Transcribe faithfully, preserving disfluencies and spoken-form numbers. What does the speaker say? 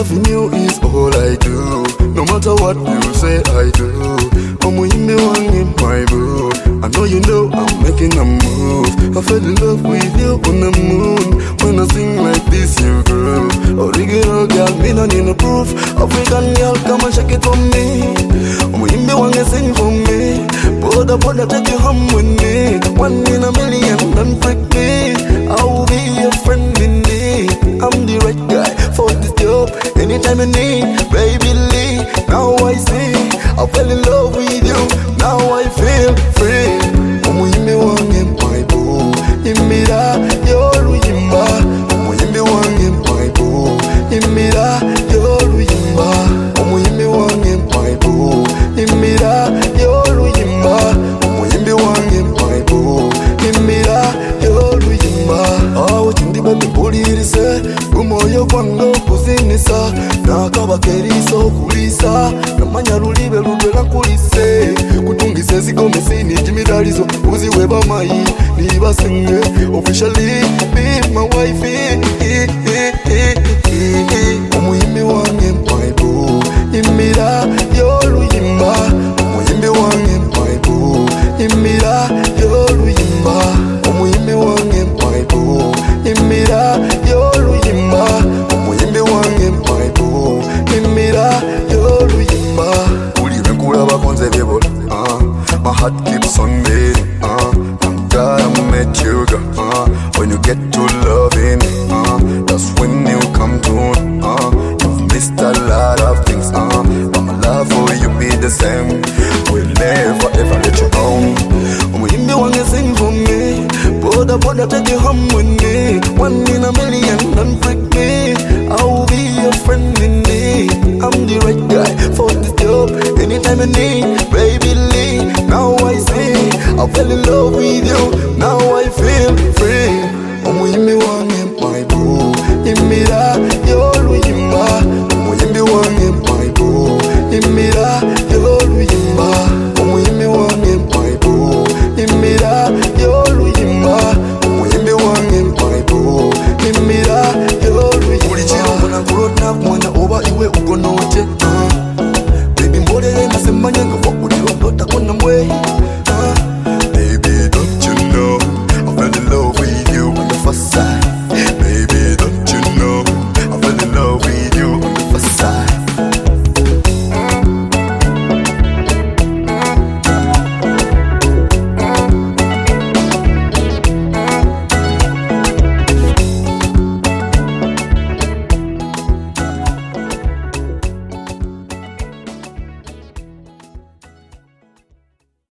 Loving you is all I do. No matter what you say, I do. Omo you me want in my boo. I know you know I'm making a move. I fell in love with you on the moon. When I sing like this, you groove. Original girl, me no need no proof. African girl, come and shake it for me. Omo you me want to sing for me. Boda boda take you home with me. One in a million, don't freak me. I will be your friend in need. I'm the right guy for this job. Anytime you need, baby Lee. Now I see, I fell in love with you. Now I feel free. Omo you me want in my boo. Imira yoru yimba. Omo you me want in my boo. Imira yoru yimba. Omo you me want in my boo. Imira yoru yimba. Omo you me want in my boo. Imira yoru yimba. Oh chindi baby pulirise. Umoyo kwango kuzinisa. Nakaba keriso kulisa. Namanya lulibe ludwela kulise. Kutungise zigomesini jimidalizo. Uzi weba mai niba senge. Officially be my wife. Omuyimbi wange mpaibu. Imira yoru yimba. Omuyimbi wange mpaibu. Imira yoru yimba. Omuyimbi wange mpaibu. Imira yoru yimba. Omuyimbi wange mpaibu. Imira yoru yimba. Uli rekula bakonze byebola. Uh, my heart keeps on beating. Uh, I'm glad I met you, girl. Uh, when you get to loving me, uh, that's when you come to me. Uh, you've missed a lot of things. Uh, but my love for you be the same. We'll never ever let you go. Omuyimbi wange sing for me. Boda boda take you home with me. One in a million, don't freak me. I will be your friend in need. I'm the right guy for this job. Anytime you need, baby Lee. Now I see, I fell in love with you. Now I feel free.